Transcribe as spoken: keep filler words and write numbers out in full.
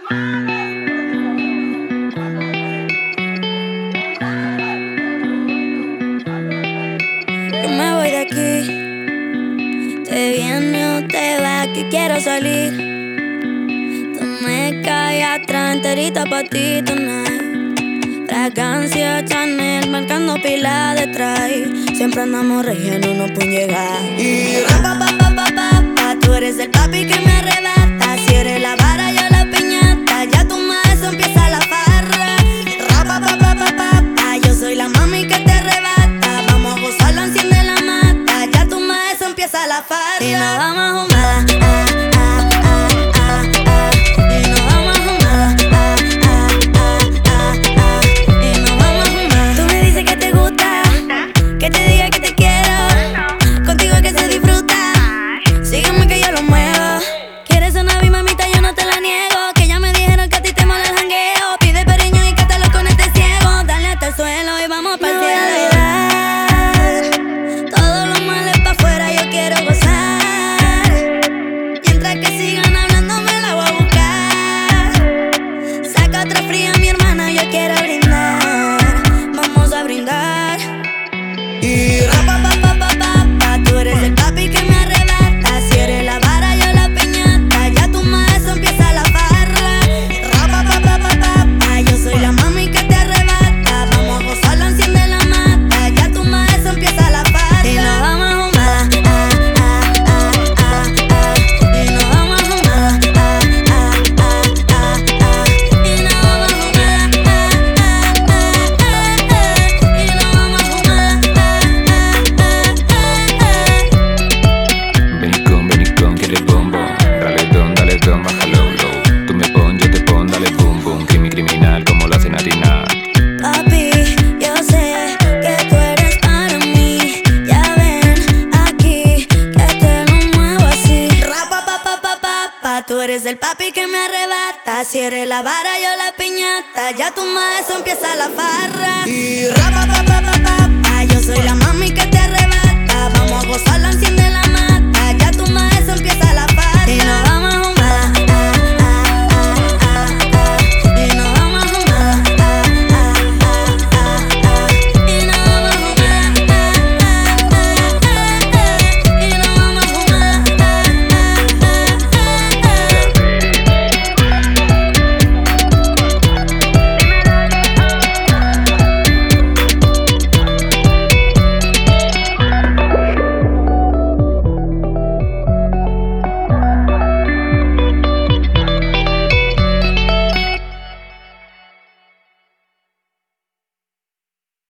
Yo me voy de aquí, te viene o te vas, que quiero salir. Tú me caes atrás, enterita pa' ti tonight. Fragancia Chanel, marcando pila detrás. Siempre andamos relleno, no pueden llegar. Y rapa, pa, pa, pa, pa, pa, tú eres el papi que me arrebata. Si eres la vara, yo la piñata. Ya tu maestro empieza la farra. Rapa, pa, pa, pa, pa, pa, yo soy la mami que te arrebata. Vamos a gozarlo, enciende la mata. Ya tu maestro empieza la farra. Y nos vamos a fumar. Y rapa, pa, pa, pa, pa, pa, tú eres el papi que me arrebata. Si eres la vara, yo la piñata. Ya tu maestro empieza la farra. Rapa, pa, pa, pa, pa, pa, yo soy la mami que te arrebata. Vamos a gozarlo, enciende la mata. Ya tu maestro empieza la farra. Y nos vamos a fumar. Ah, ah, ah, ah, ah. Y nos vamos a fumar. Ah, ah, ah, ah, ah. Y nos vamos a fumar. Ah, ah, ah, ah, ah. Y nos vamos a fumar. Papi, yo sé que tú eres para mí. Ya ven aquí que te lo muevo así. Rapa, pa, pa, pa, pa, pa, tú eres el papi que me arrebata. Si eres la vara, yo la piñata. Ya tu maestro empieza la farra. Y rapa, pa, pa, pa, pa, pa, yo soy la mami que te arrebata. Vamos a gozarla, enciende